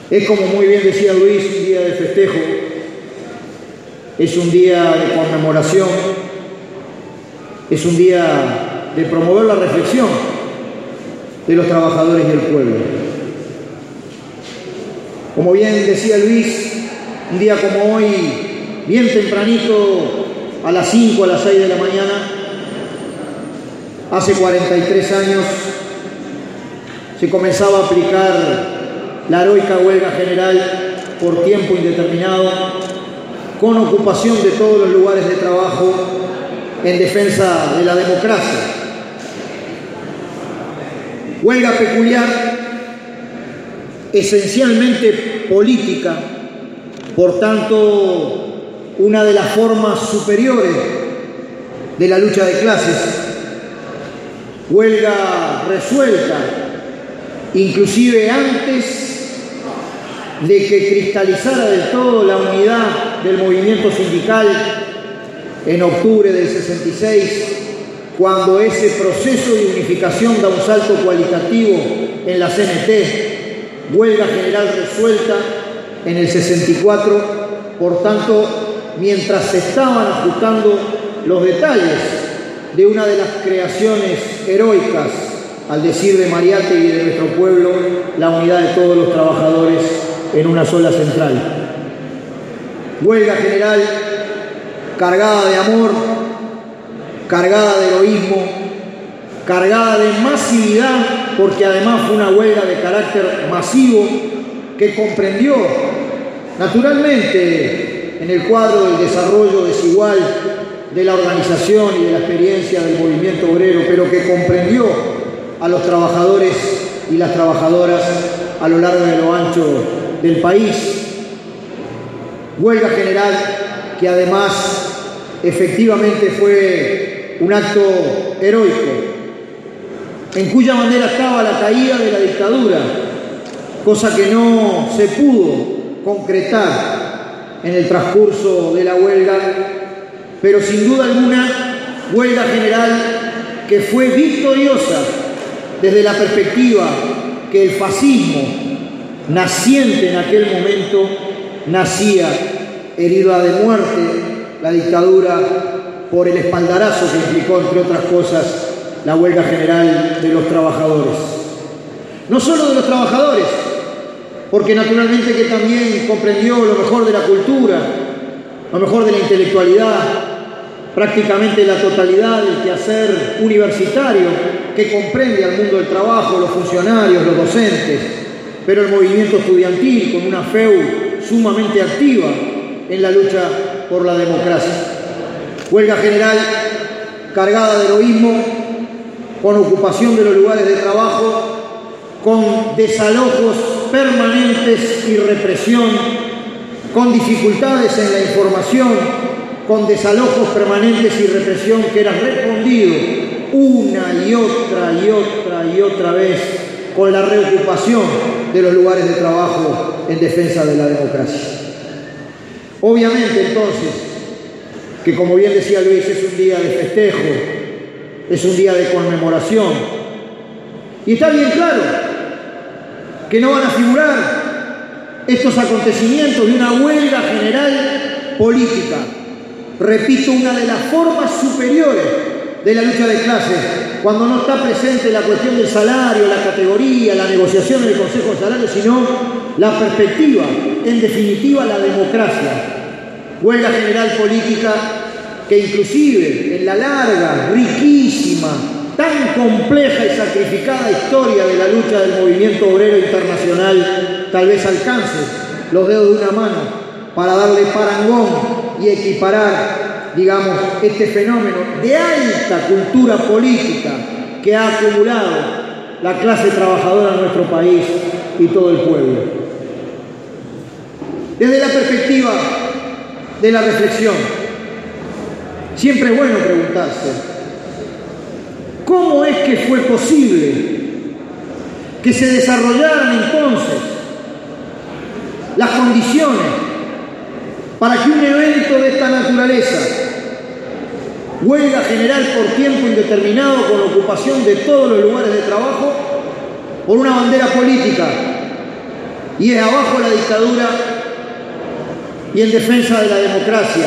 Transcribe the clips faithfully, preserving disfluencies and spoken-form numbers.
Es, como muy bien decía Luis, un día de festejo, es un día de conmemoración, es un día de promover la reflexión de los trabajadores y el pueblo. Como bien decía Luis, un día como hoy, bien tempranito, a las cinco, a las seis de la mañana, hace cuarenta y tres años, se comenzaba a aplicar la heroica huelga general por tiempo indeterminado, con ocupación de todos los lugares de trabajo en defensa de la democracia. Huelga peculiar, esencialmente política, por tanto, una de las formas superiores de la lucha de clases. Huelga resuelta, inclusive antes de que cristalizara del todo la unidad del movimiento sindical en octubre del sesenta y seis, cuando ese proceso de unificación da un salto cualitativo en la C N T, huelga general resuelta en el sesenta y cuatro, por tanto, mientras se estaban ajustando los detalles de una de las creaciones heroicas, al decir de Mariátegui y de nuestro pueblo, la unidad de todos los trabajadores en una sola central. Huelga general cargada de amor, cargada de heroísmo, cargada de masividad, porque además fue una huelga de carácter masivo que comprendió, naturalmente, en el cuadro del desarrollo desigual de la organización y de la experiencia del movimiento obrero, pero que comprendió a los trabajadores y las trabajadoras a lo largo y a lo ancho del país. Huelga general que además efectivamente fue un acto heroico, en cuya bandera estaba la caída de la dictadura, cosa que no se pudo concretar en el transcurso de la huelga, pero sin duda alguna, huelga general que fue victoriosa desde la perspectiva que el fascismo, naciente en aquel momento, nacía herida de muerte, la dictadura, por el espaldarazo que implicó, entre otras cosas, la huelga general de los trabajadores. No solo de los trabajadores, porque naturalmente que también comprendió lo mejor de la cultura, lo mejor de la intelectualidad, prácticamente la totalidad del quehacer universitario que comprende al mundo del trabajo, los funcionarios, los docentes, pero el movimiento estudiantil con una F E U sumamente activa en la lucha por la democracia. Huelga general cargada de heroísmo, con ocupación de los lugares de trabajo, con desalojos permanentes y represión, con dificultades en la información, con desalojos permanentes y represión que eran respondido una y otra y otra y otra vez con la reocupación de los lugares de trabajo en defensa de la democracia. Obviamente, entonces, que como bien decía Luis, es un día de festejo, es un día de conmemoración, y está bien claro que no van a figurar estos acontecimientos de una huelga general política. Repito, una de las formas superiores de la lucha de clases, cuando no está presente la cuestión del salario, la categoría, la negociación en el Consejo de Salario, sino la perspectiva, en definitiva, la democracia. Huelga general política que inclusive en la larga, riquísima, tan compleja y sacrificada historia de la lucha del movimiento obrero internacional, tal vez alcance los dedos de una mano para darle parangón y equiparar, digamos, este fenómeno de alta cultura política que ha acumulado la clase trabajadora en nuestro país y todo el pueblo. Desde la perspectiva de la reflexión, siempre es bueno preguntarse, ¿cómo es que fue posible que se desarrollaran entonces las condiciones para que un evento de esta naturaleza, huelga general por tiempo indeterminado con ocupación de todos los lugares de trabajo, por una bandera política y es abajo la dictadura y en defensa de la democracia.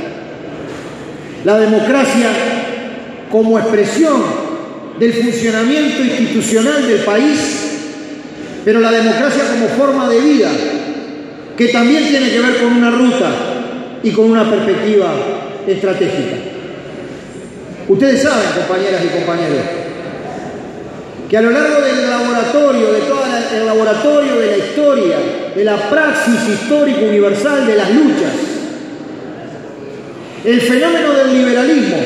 La democracia como expresión del funcionamiento institucional del país, pero la democracia como forma de vida, que también tiene que ver con una ruta y con una perspectiva estratégica. Ustedes saben, compañeras y compañeros, que a lo largo del laboratorio, de todo el laboratorio de la historia, de la praxis histórica universal de las luchas, el fenómeno del liberalismo,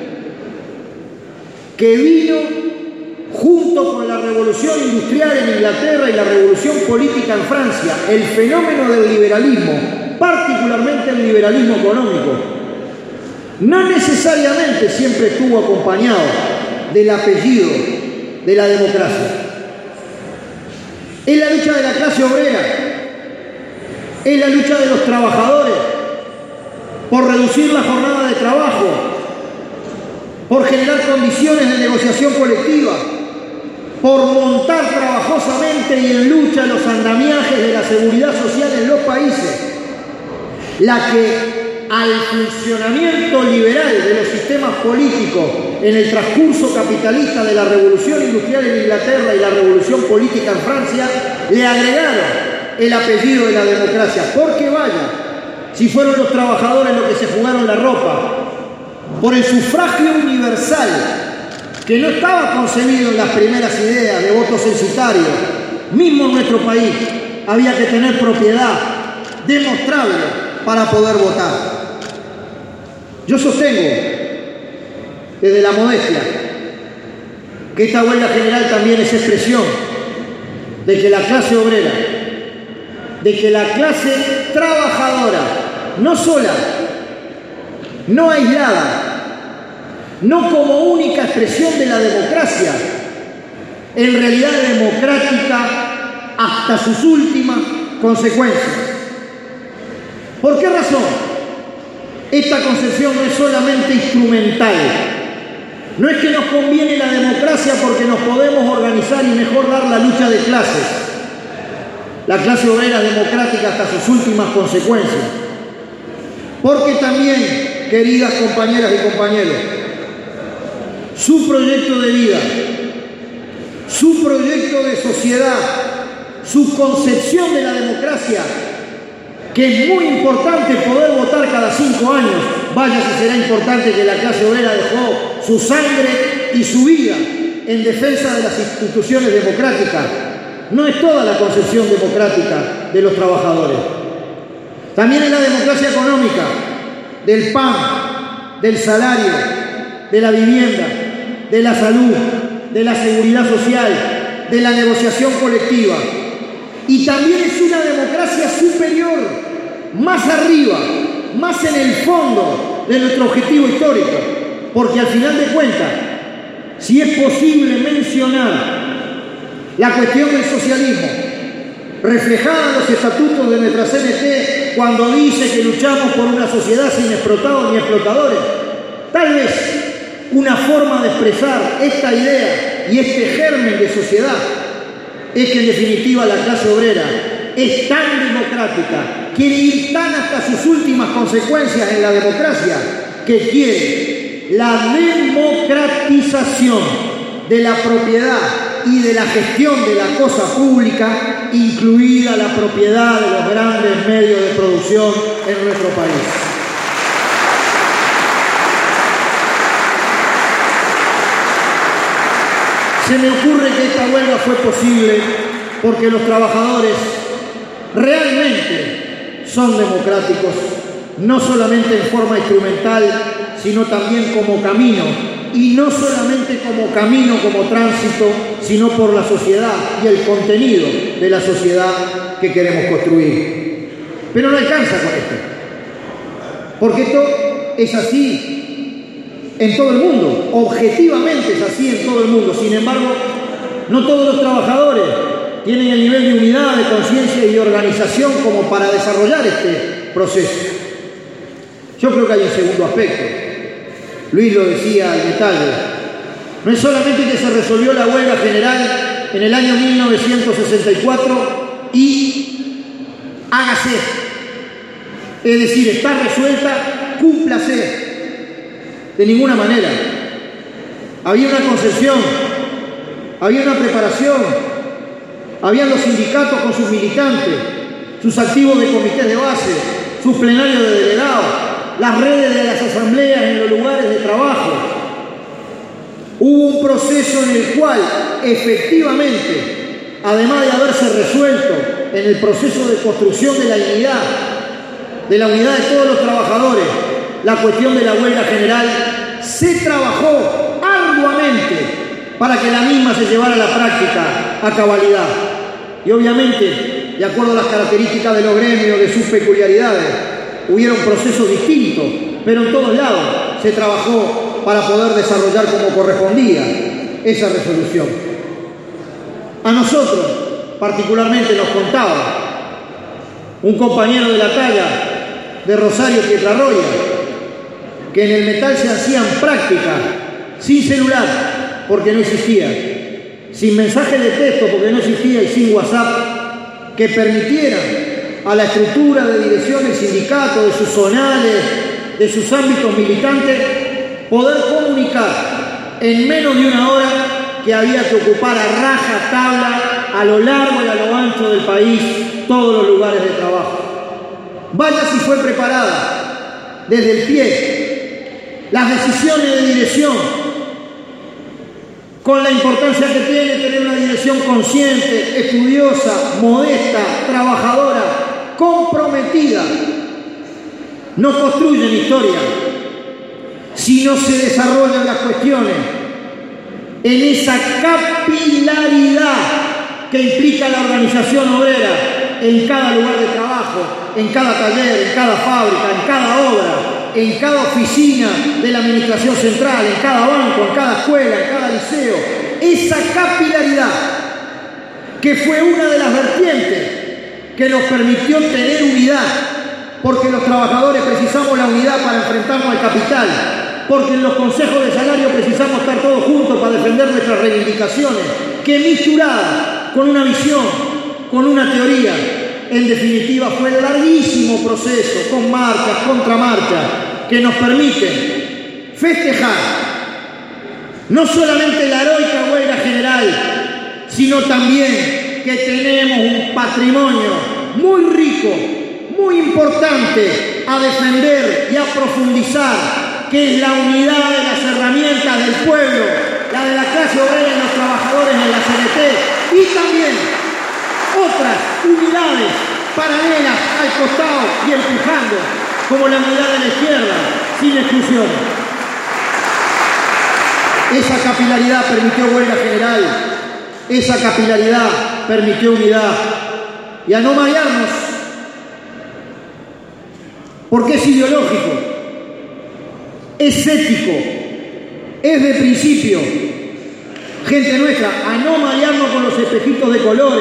que vino junto con la revolución industrial en Inglaterra y la revolución política en Francia, el fenómeno del liberalismo, particularmente el liberalismo económico, no necesariamente siempre estuvo acompañado del apellido de la democracia. Es la lucha de la clase obrera, es la lucha de los trabajadores por reducir la jornada de trabajo, por generar condiciones de negociación colectiva, por montar trabajosamente y en lucha los andamiajes de la seguridad social en los países, la que al funcionamiento liberal de los sistemas políticos en el transcurso capitalista de la revolución industrial en Inglaterra y la revolución política en Francia, le agregaron el apellido de la democracia. Porque vaya, si fueron los trabajadores los que se jugaron la ropa, por el sufragio universal, que no estaba concebido en las primeras ideas de voto censitario, mismo en nuestro país había que tener propiedad demostrable para poder votar. Yo sostengo, desde la modestia, que esta huelga general también es expresión de que la clase obrera, de que la clase trabajadora, no sola, no aislada, no como única expresión de la democracia, en realidad democrática hasta sus últimas consecuencias. ¿Por qué razón? Esta concepción no es solamente instrumental. No es que nos conviene la democracia porque nos podemos organizar y mejor dar la lucha de clases. La clase obrera es democrática hasta sus últimas consecuencias. Porque también, queridas compañeras y compañeros, su proyecto de vida, su proyecto de sociedad, su concepción de la democracia, que es muy importante poder votar cada cinco años, vaya si será importante que la clase obrera dejó su sangre y su vida en defensa de las instituciones democráticas. No es toda la concepción democrática de los trabajadores. También es la democracia económica, del pan, del salario, de la vivienda, de la salud, de la seguridad social, de la negociación colectiva. Y también es una democracia superior, más arriba, más en el fondo de nuestro objetivo histórico. Porque al final de cuentas, si es posible mencionar la cuestión del socialismo, reflejada en los estatutos de nuestra C N T, cuando dice que luchamos por una sociedad sin explotados ni explotadores, tal vez una forma de expresar esta idea y este germen de sociedad es que en definitiva la clase obrera es tan democrática, quiere ir tan hasta sus últimas consecuencias en la democracia, que quiere la democratización de la propiedad y de la gestión de la cosa pública, incluida la propiedad de los grandes medios de producción en nuestro país. Se me ocurre que esta huelga fue posible porque los trabajadores realmente son democráticos, no solamente en forma instrumental, sino también como camino, y no solamente como camino, como tránsito, sino por la sociedad y el contenido de la sociedad que queremos construir. Pero no alcanza con esto, porque esto es así en todo el mundo, objetivamente es así en todo el mundo. Sin embargo, no todos los trabajadores tienen el nivel de unidad, de conciencia y de organización como para desarrollar este proceso. Yo creo que hay un segundo aspecto. Luis lo decía al detalle. No es solamente que se resolvió la huelga general en el año mil novecientos sesenta y cuatro y hágase. Es decir, está resuelta, cúmplase. De ninguna manera. Había una concepción, había una preparación, habían los sindicatos con sus militantes, sus activos de comités de base, sus plenarios de delegados, las redes de las asambleas en los lugares de trabajo. Hubo un proceso en el cual, efectivamente, además de haberse resuelto en el proceso de construcción de la unidad, de la unidad de todos los trabajadores, la cuestión de la huelga general, se trabajó arduamente para que la misma se llevara a la práctica a cabalidad. Y obviamente, de acuerdo a las características de los gremios, de sus peculiaridades, hubieron procesos distintos, pero en todos lados se trabajó para poder desarrollar como correspondía esa resolución. A nosotros, particularmente, nos contaba un compañero de la talla de Rosario Pietrarroya, que en el metal se hacían prácticas sin celular, porque no existía, sin mensaje de texto, porque no existía, y sin WhatsApp, que permitieran a la estructura de dirección del sindicato, de sus zonales, de sus ámbitos militantes, poder comunicar en menos de una hora que había que ocupar a raja tabla a lo largo y a lo ancho del país todos los lugares de trabajo. Vaya si fue preparada desde el pie las decisiones de dirección, con la importancia que tiene tener una dirección consciente, estudiosa, modesta, trabajadora, comprometida. No construyen historia si no se desarrollan las cuestiones en esa capilaridad que implica la organización obrera en cada lugar de trabajo, en cada taller, en cada fábrica, en cada obra, en cada oficina de la administración central, en cada banco, en cada escuela, en cada liceo. Esa capilaridad que fue una de las vertientes que nos permitió tener unidad, porque los trabajadores precisamos la unidad para enfrentarnos al capital, porque en los consejos de salario precisamos estar todos juntos para defender nuestras reivindicaciones, que misturada con una visión, con una teoría, en definitiva fue el larguísimo proceso, con marchas, contramarchas, que nos permiten festejar no solamente la heroica huelga general, sino también que tenemos un patrimonio muy rico, muy importante a defender y a profundizar, que es la unidad de las herramientas del pueblo, la de la clase obrera y los trabajadores en la C N T, y también otras unidades paralelas al costado y empujando, como la unidad de la izquierda, sin exclusión. Esa capilaridad permitió huelga general, esa capilaridad permitió unidad. Y a no marearnos, porque es ideológico, es ético, es de principio. Gente nuestra, a no marearnos con los espejitos de colores,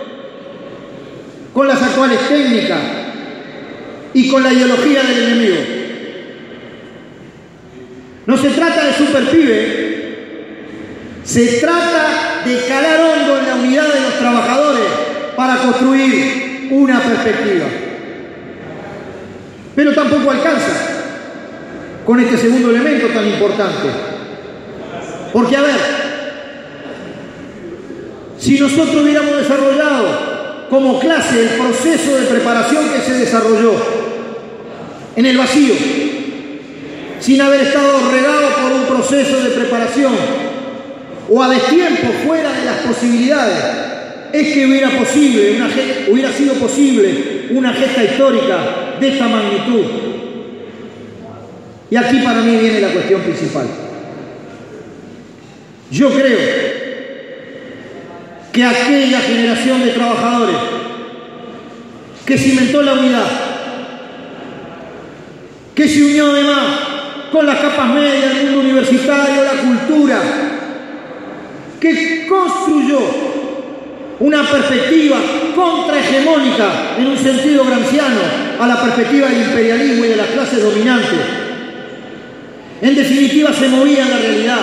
con las actuales técnicas y con la ideología del enemigo. No se trata de superpibe, se trata de calar hondo en la unidad de los trabajadores para construir una perspectiva. Pero tampoco alcanza con este segundo elemento tan importante. Porque, a ver, si nosotros hubiéramos desarrollado como clase el proceso de preparación que se desarrolló en el vacío, sin haber estado regado por un proceso de preparación o a destiempo fuera de las posibilidades, es que hubiera, posible, una, hubiera sido posible una gesta histórica de esta magnitud. Y aquí para mí viene la cuestión principal. Yo creo que aquella generación de trabajadores que cimentó la unidad, que se unió además con las capas medias del mundo universitario, la cultura, que construyó una perspectiva contrahegemónica en un sentido gramsciano a la perspectiva del imperialismo y de las clases dominantes. En definitiva, se movía en la realidad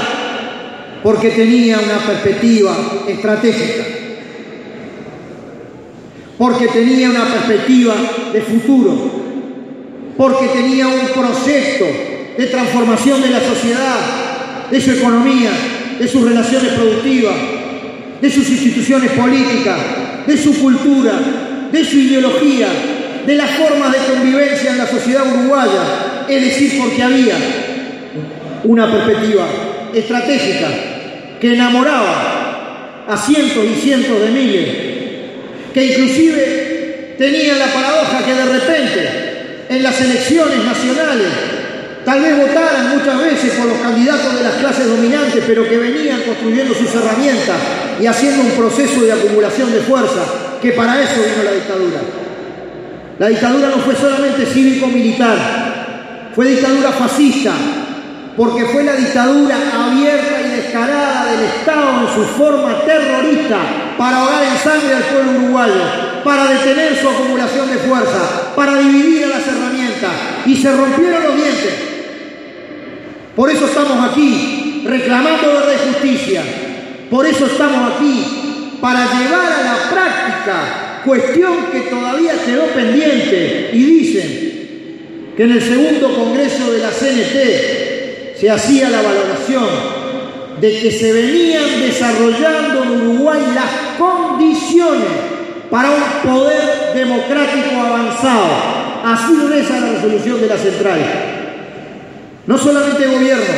porque tenía una perspectiva estratégica. porque tenía una perspectiva de futuro, porque tenía un proyecto de transformación de la sociedad, de su economía, de sus relaciones productivas, de sus instituciones políticas, de su cultura, de su ideología, de las formas de convivencia en la sociedad uruguaya, es decir, porque había una perspectiva estratégica que enamoraba a cientos y cientos de miles, que inclusive tenía la paradoja que de repente en las elecciones nacionales tal vez votaran muchas veces por los candidatos de las clases dominantes, pero que venían construyendo sus herramientas y haciendo un proceso de acumulación de fuerza, que para eso vino la dictadura. La dictadura no fue solamente cívico-militar, fue dictadura fascista, porque fue la dictadura abierta y descarada del Estado en su forma terrorista para ahogar en sangre al pueblo uruguayo, para detener su acumulación de fuerza, para dividir a las herramientas, y se rompieron los dientes. Por eso estamos aquí, reclamando verdad y justicia. Por eso estamos aquí, para llevar a la práctica cuestión que todavía quedó pendiente. Y dicen que en el segundo congreso de la C N T se hacía la valoración de que se venían desarrollando en Uruguay las condiciones para un poder democrático avanzado. Así reza la resolución de la central. No solamente gobierno,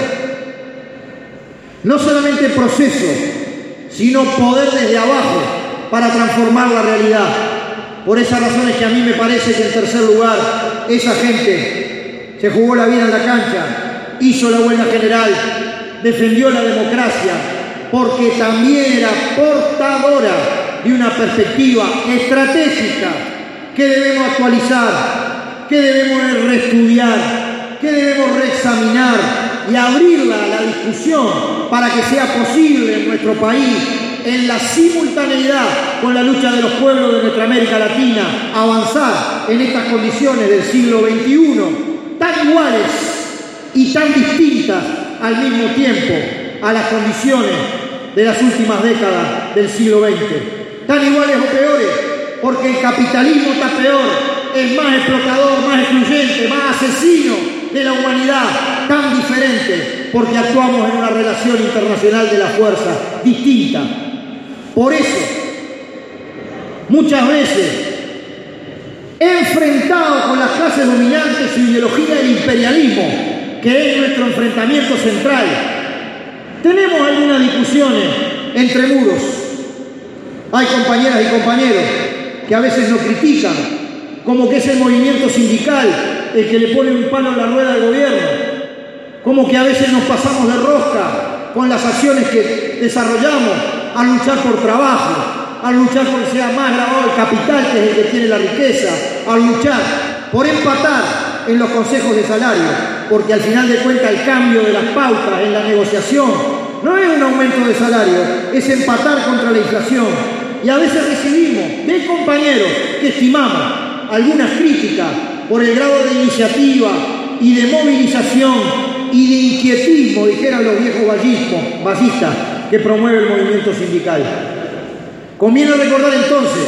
no solamente proceso, sino poder desde abajo para transformar la realidad. Por esas razones que a mí me parece que en tercer lugar esa gente se jugó la vida en la cancha, hizo la huelga general, defendió la democracia, porque también era portadora de una perspectiva estratégica que debemos actualizar, que debemos reestudiar, que debemos reexaminar y abrirla a la discusión para que sea posible en nuestro país, en la simultaneidad con la lucha de los pueblos de nuestra América Latina, avanzar en estas condiciones del siglo veintiuno, tan iguales y tan distintas al mismo tiempo a las condiciones de las últimas décadas del siglo veinte. Tan iguales o peores, porque el capitalismo está peor, es más explotador, más excluyente, más asesino de la humanidad, tan diferente, porque actuamos en una relación internacional de la fuerza distinta. Por eso, muchas veces, enfrentado con las clases dominantes, su ideología del imperialismo, que es nuestro enfrentamiento central, tenemos algunas discusiones entre muros. Hay compañeras y compañeros que a veces nos critican, como que es el movimiento sindical el que le pone un palo en la rueda al gobierno, como que a veces nos pasamos de rosca con las acciones que desarrollamos a luchar por trabajo, a luchar por que sea más grabado el capital, que es el que tiene la riqueza, a luchar por empatar en los consejos de salario, porque al final de cuentas el cambio de las pautas en la negociación no es un aumento de salario, es empatar contra la inflación. Y a veces recibimos de compañeros que estimamos algunas críticas por el grado de iniciativa y de movilización y de inquietismo, dijeran los viejos ballistas, que promueve el movimiento sindical. Conviene recordar entonces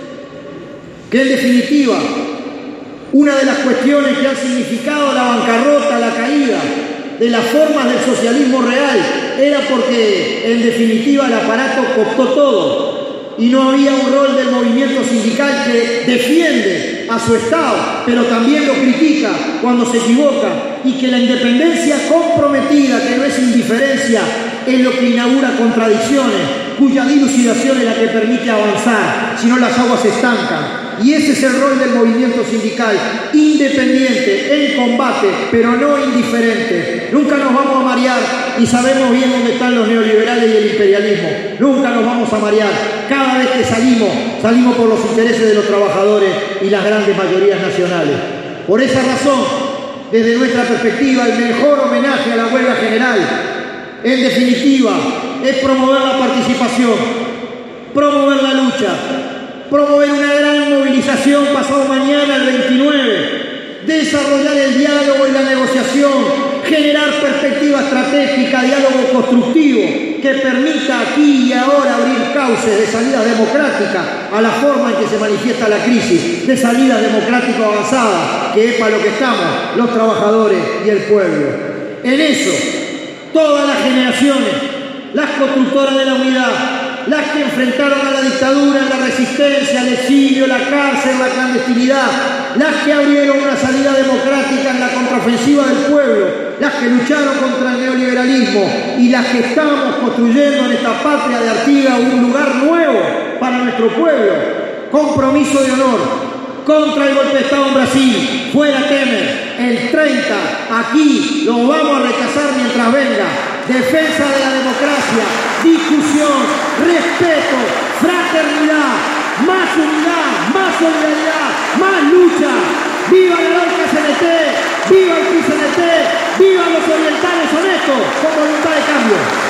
que en definitiva una de las cuestiones que han significado la bancarrota, la caída de las formas del socialismo real, era porque en definitiva el aparato cooptó todo y no había un rol del movimiento sindical que defiende a su Estado, pero también lo critica cuando se equivoca, y que la independencia comprometida, que no es indiferencia, es lo que inaugura contradicciones, cuya dilucidación es la que permite avanzar, si no las aguas se estancan. Y ese es el rol del movimiento sindical, independiente, en combate, pero no indiferente. Nunca nos vamos a marear, y sabemos bien dónde están los neoliberales y el imperialismo. Nunca nos vamos a marear. Cada vez que salimos, salimos por los intereses de los trabajadores y las grandes mayorías nacionales. Por esa razón, desde nuestra perspectiva, el mejor homenaje a la huelga general, en definitiva, es promover la participación, promover la lucha, promover una gran movilización pasado mañana, el veintinueve, desarrollar el diálogo y la negociación, generar perspectiva estratégica, diálogo constructivo, que permita aquí y ahora abrir cauces de salida democrática a la forma en que se manifiesta la crisis de salida democrática avanzada, que es para lo que estamos los trabajadores y el pueblo. En eso, todas las generaciones, las constructoras de la unidad, las que enfrentaron a la dictadura, la resistencia, el exilio, la cárcel, la clandestinidad, las que abrieron una salida democrática en la contraofensiva del pueblo, las que lucharon contra el neoliberalismo y las que estamos construyendo en esta patria de Artigas un lugar nuevo para nuestro pueblo. Compromiso de honor contra el golpe de Estado en Brasil, fuera Temer, el treinta, aquí lo vamos a rechazar mientras venga. Defensa de la democracia, discusión, respeto, fraternidad, más unidad, más solidaridad, más lucha. ¡Viva la Lorca C N T! ¡Viva el P I C N T! ¡Viva los orientales honestos con voluntad de cambio!